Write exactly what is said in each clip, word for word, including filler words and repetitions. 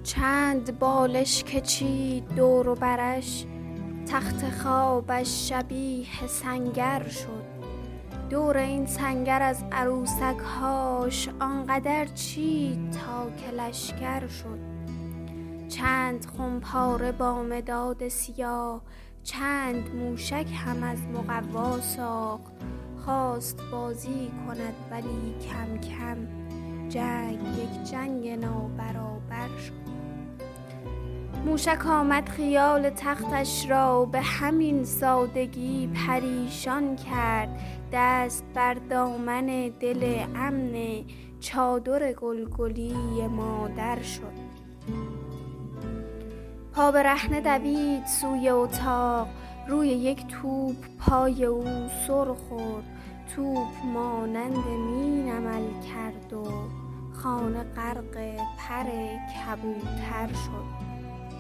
چند بالش که چید دور و برش، تخت خوابش شبیه سنگر شد. دور این سنگر از عروسک هاش، آنقدر چید تا که لشکر شد. چند خمپاره با مداد سیاه، چند موشک هم از مقوا ساخت. خواست بازی کند ولی کم کم، جنگ یک جنگ نابرابر شد. موشک آمد خیال تختش را، به همین سادگی پریشان کرد. دست بر دامن دل امن چادر گلگلی مادر شد. پا برهنه دوید سوی اتاق، روی یک توپ پای او سر خورد. توپ مانند مین عمل کرد و خانه غرق پر کبوتر شد.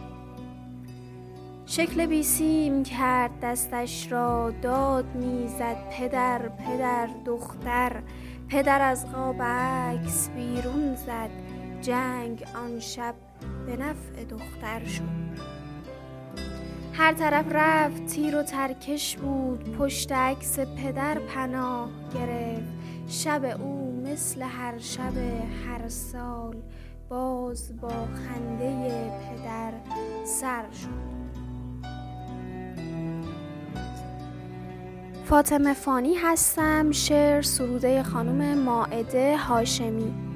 شکل بی سیم کرد دستش را، داد میزد پدر پدر دختر. پدر از قاب عکس بیرون زد، جنگ آن شب به نفع دختر شد. هر طرف رفت تیر و ترکش بود، پشت عکس پدر پناه گرفت. شب او مثل هر شب هر سال، باز با خنده پدر سر شد. فاطمه فانی هستم. شعر سروده خانم مائده هاشمی.